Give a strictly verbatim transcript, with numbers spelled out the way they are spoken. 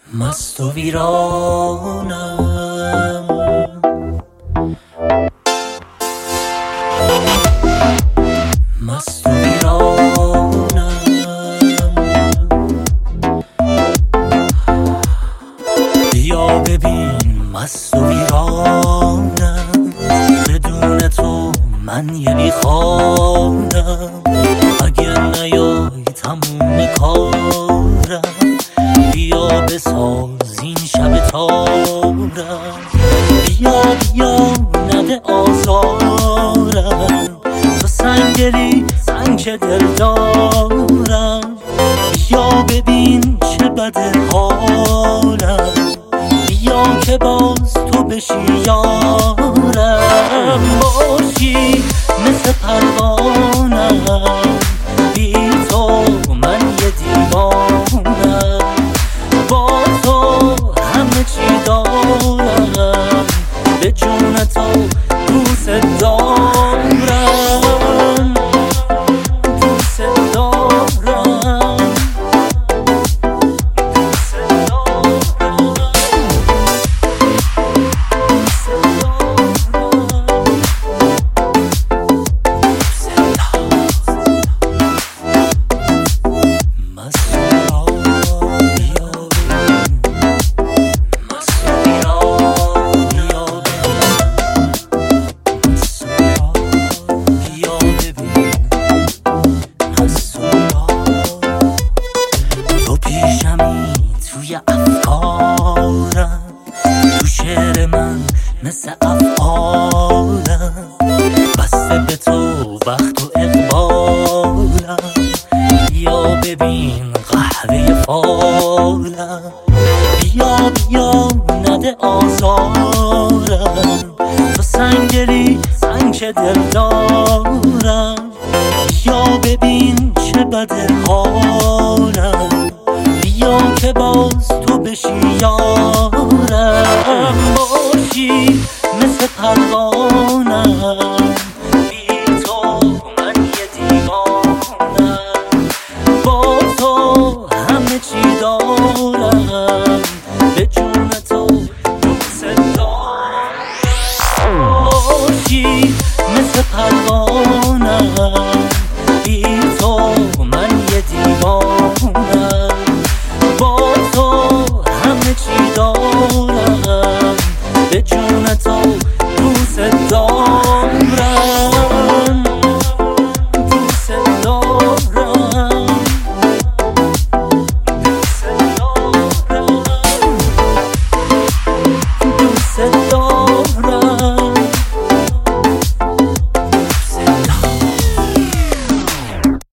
مست و ویرانم، مست و ویرانم. بیا ببین مست و ویرانم، بدون تو من یه بیخوانم. اگه نیای تموم کارم، بیا بساز این شب تارم. بیا بیا نده آزارم، تو سنگری سنگ دل دارم. بیا ببین چه بده حالم، بیا که باز تو بشی یارم. باشی مثل پروانم، بی تو من یه دیوانم. با تو همه چی دارم، به جون تو دوست دارم، دوست دارم، دوست دارم، توی افکارم، تو شعر من مثل افعالم. بسته به تو وقت و اقبالم، بیا ببین قهوه فالم. بیا بیا نده آزارم، تو سنگری سنگ دل دارم. بیا ببین چه بده حالم، بیا که باز تو بشی یارم. باشی مثل پروانم،